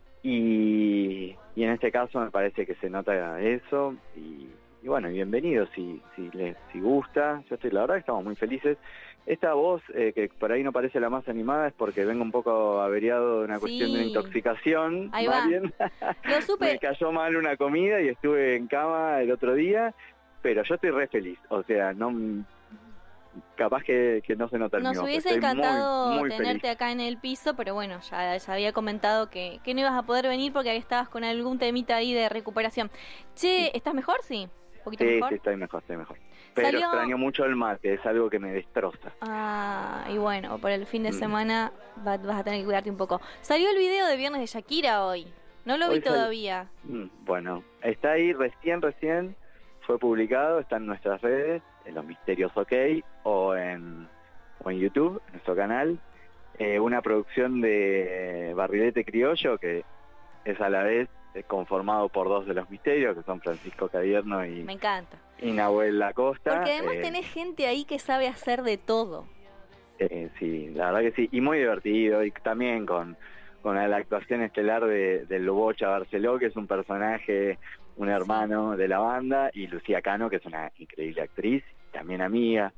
Y, y en este caso me parece que se nota eso. Y, y bueno, bienvenido si, si les si gusta. Yo estoy, la verdad que estamos muy felices. Esta voz, eh, que por ahí no parece la más animada, es porque vengo un poco averiado de una cuestión de Sí. intoxicación. Ahí más va. bien. Lo supe. Me cayó mal una comida y estuve en cama el otro día, pero yo estoy re feliz. O sea, no capaz que, que no se nota el Nos mío, pero hubiese estoy muy, encantado muy tenerte feliz. acá en el piso, pero bueno, ya, ya había comentado que, que no ibas a poder venir porque estabas con algún temita ahí de recuperación. Che, ¿estás mejor? Sí, un poquito Sí, mejor. sí, estoy mejor, estoy mejor. Pero Salió- extraño mucho el mate, es algo que me destroza. Ah, y bueno, por el fin de Mm. semana va- vas a tener que cuidarte un poco. Salió el video de Viernes de Shakira hoy. No lo vi Hoy sal- todavía. Mm, Bueno, está ahí recién, recién fue publicado, está en nuestras redes, en Los Misterios OK, o en, o en YouTube, en nuestro canal. Eh, una producción de Barrilete Criollo, que es a la vez eh, conformado por dos de Los Misterios, que son Francisco Cadierno y, Me encanta. y Nahuel Lacosta. Porque además Eh, tenés gente ahí que sabe hacer de todo. Eh, sí, la verdad que sí, y muy divertido, y también con, con la actuación estelar de, de Lubocha Barceló, que es un personaje, un hermano de la banda, y Lucía Cano, que es una increíble actriz, también amiga.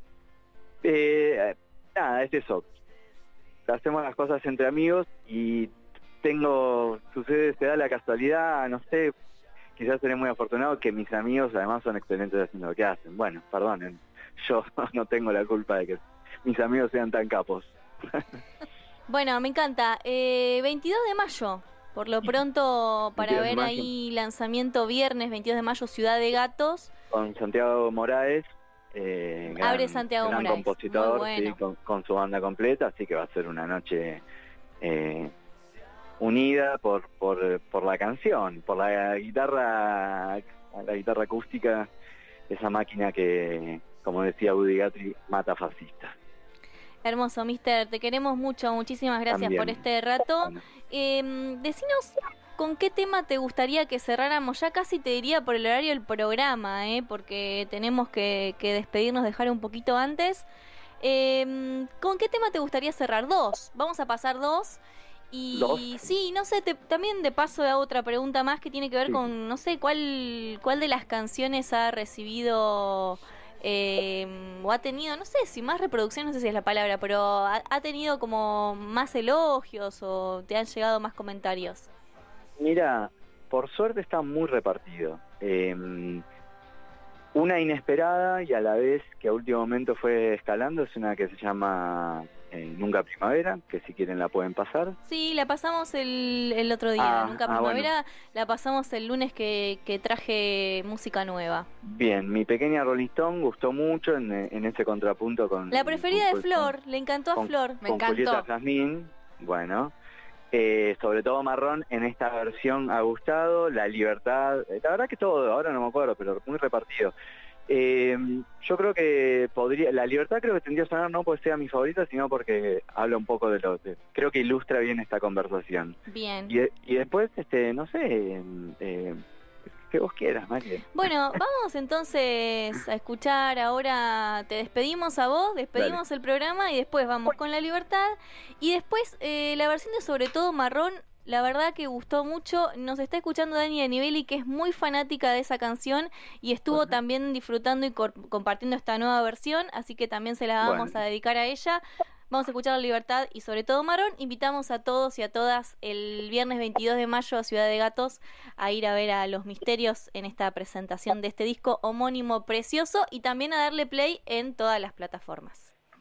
Eh, nada, es eso, hacemos las cosas entre amigos, y tengo, sucede, se da la casualidad, no sé, quizás seré muy afortunado que mis amigos además son excelentes haciendo lo que hacen. Bueno, perdonen, yo no tengo la culpa de que mis amigos sean tan capos. Bueno, me encanta. Eh, veintidós de mayo, por lo pronto, para veintidós de ver mayo. ahí lanzamiento viernes, veintidós de mayo, Ciudad de Gatos. Con Santiago Moraes, eh, gran, Abre Santiago gran Moraes, compositor, muy bueno. sí, con, con su banda completa, así que va a ser una noche eh, unida por, por, por la canción, por la guitarra, la guitarra acústica, esa máquina que, como decía Woody Guthrie, mata fascistas. Hermoso, mister. Te queremos mucho. Muchísimas gracias También. por este rato. Eh, decinos con qué tema te gustaría que cerráramos. Ya casi te diría por el horario del programa, ¿eh? Porque tenemos que, que despedirnos, dejar un poquito antes. Eh, ¿Con qué tema te gustaría cerrar? Dos. Vamos a pasar dos. Y ¿Dos? sí, no sé, te- también de paso a otra pregunta más que tiene que ver Sí. con, no sé, cuál, cuál de las canciones ha recibido eh, o ha tenido, no sé si más reproducción, no sé si es la palabra, pero ha, ha tenido como más elogios o te han llegado más comentarios. Mira, por suerte está muy repartido. Eh, una inesperada y a la vez que a último momento fue escalando es una que se llama eh, Nunca Primavera, que si quieren la pueden pasar. Sí, la pasamos el, el otro día, Ah, Nunca ah, Primavera, la pasamos el lunes que, que traje música nueva. Bien, mi pequeña Rolling Stone gustó mucho en, en ese contrapunto con... La preferida de con- Flor, le encantó a con- Flor. con Julieta Jazmín, bueno, eh, sobre todo Marrón en esta versión ha gustado, La Libertad, eh, la verdad que todo, ahora no me acuerdo, pero muy repartido. Eh, yo creo que podría, La Libertad creo que tendría que sonar no porque sea mi favorita, sino porque habla un poco de lo que creo que ilustra bien esta conversación. Bien. Y, y después, este, no sé, eh, eh, que vos quieras, María. Bueno, vamos entonces a escuchar ahora, te despedimos a vos, despedimos el programa y después vamos con La Libertad y después eh, la versión de Sobre todo Marrón, la verdad que gustó mucho, nos está escuchando Dani Anivelli que es muy fanática de esa canción y estuvo también disfrutando y cor- compartiendo esta nueva versión, así que también se la vamos Bueno. a dedicar a ella. Vamos a escuchar La Libertad y Sobre todo Marrón. Invitamos a todos y a todas el viernes veintidós de mayo a Ciudad de Gatos a ir a ver a Los Misterios en esta presentación de este disco homónimo precioso y también a darle play en todas las plataformas.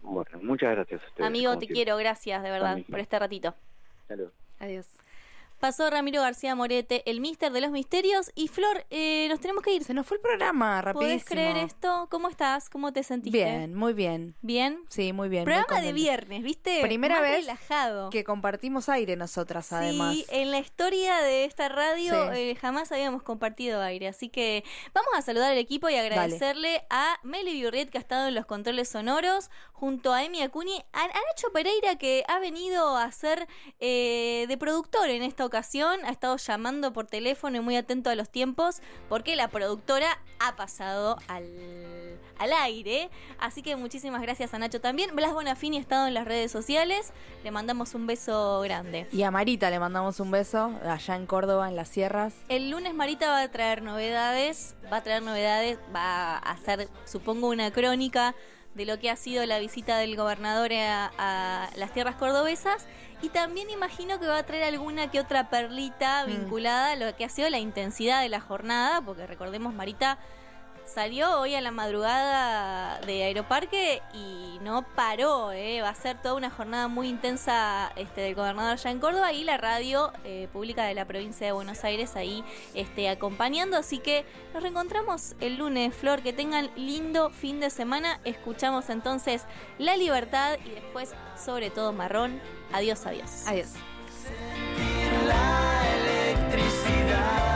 Bueno, muchas gracias a ustedes. Amigo, como te siempre. quiero, gracias de verdad También. por este ratito. Saludos. Adiós. Pasó Ramiro García Morete, el mister de los misterios. Y Flor, eh, nos tenemos que ir. Se nos fue el programa, rapidísimo. ¿Podés creer esto? ¿Cómo estás? ¿Cómo te sentiste? Bien, muy bien. ¿Bien? Sí, muy bien. muy Programa de contenta. viernes, ¿viste? Primera Más vez relajado. que compartimos aire nosotras, además. Sí, en la historia de esta radio Sí. eh, jamás habíamos compartido aire. Así que vamos a saludar al equipo y agradecerle a Meli Biurriet, que ha estado en los controles sonoros, junto a Emi Acuni, a, a Nacho Pereira, que ha venido a ser eh, de productor en esta ocasión. Ha estado llamando por teléfono y muy atento a los tiempos, porque la productora ha pasado al, al aire. Así que muchísimas gracias a Nacho también. Blas Bonafini ha estado en las redes sociales. Le mandamos un beso grande. Y a Marita le mandamos un beso, allá en Córdoba, en las sierras. El lunes Marita va a traer novedades, va a traer novedades, va a hacer, supongo, una crónica de lo que ha sido la visita del gobernador a, a las tierras cordobesas, y también imagino que va a traer alguna que otra perlita vinculada a lo que ha sido la intensidad de la jornada, porque recordemos, Marita salió hoy a la madrugada de Aeroparque y no paró, ¿eh? Va a ser toda una jornada muy intensa este, del gobernador allá en Córdoba, y la radio eh, pública de la provincia de Buenos Aires ahí este, acompañando. Así que nos reencontramos el lunes, Flor, que tengan lindo fin de semana. Escuchamos entonces La Libertad y después, sobre todo, Marrón. Adiós, adiós. Adiós. La electricidad.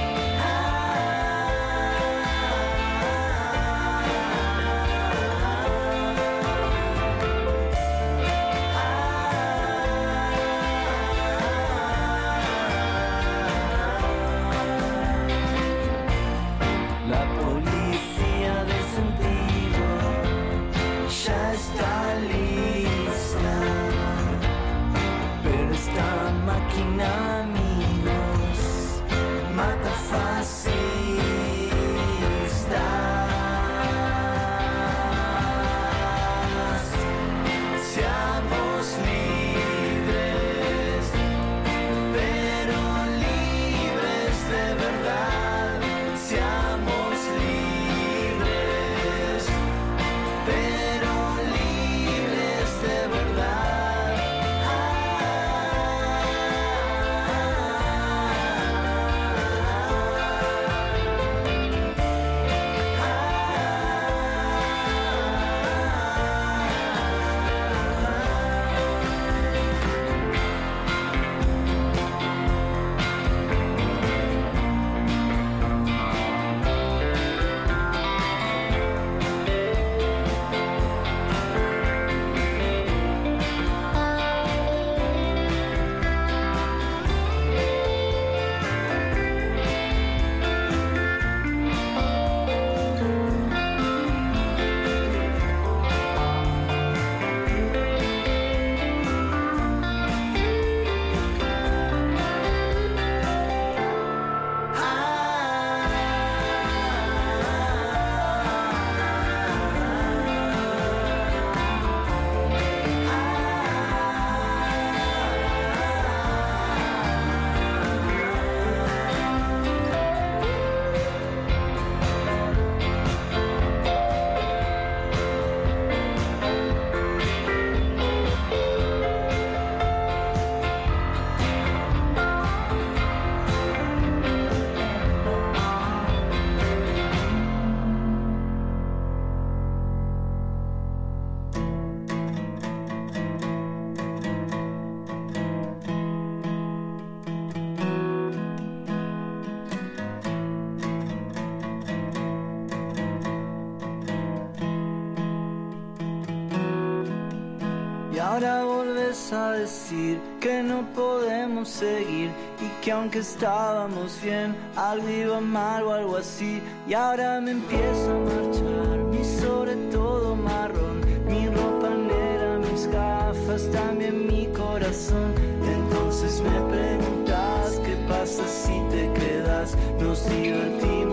La policía de sentido ya está lista, pero esta máquina, amigos, mata fascistas. Seamos libres, pero libres de verdad. Seamos libres, pero libres de verdad. Y ahora volves a decir que no podemos seguir y que aunque estábamos bien, algo iba mal o algo así. Y ahora me empiezo a marchar, mi sobre todo marrón, mi ropa negra, mis gafas, también mi corazón. Entonces me preguntas qué pasa si te quedas, nos divertimos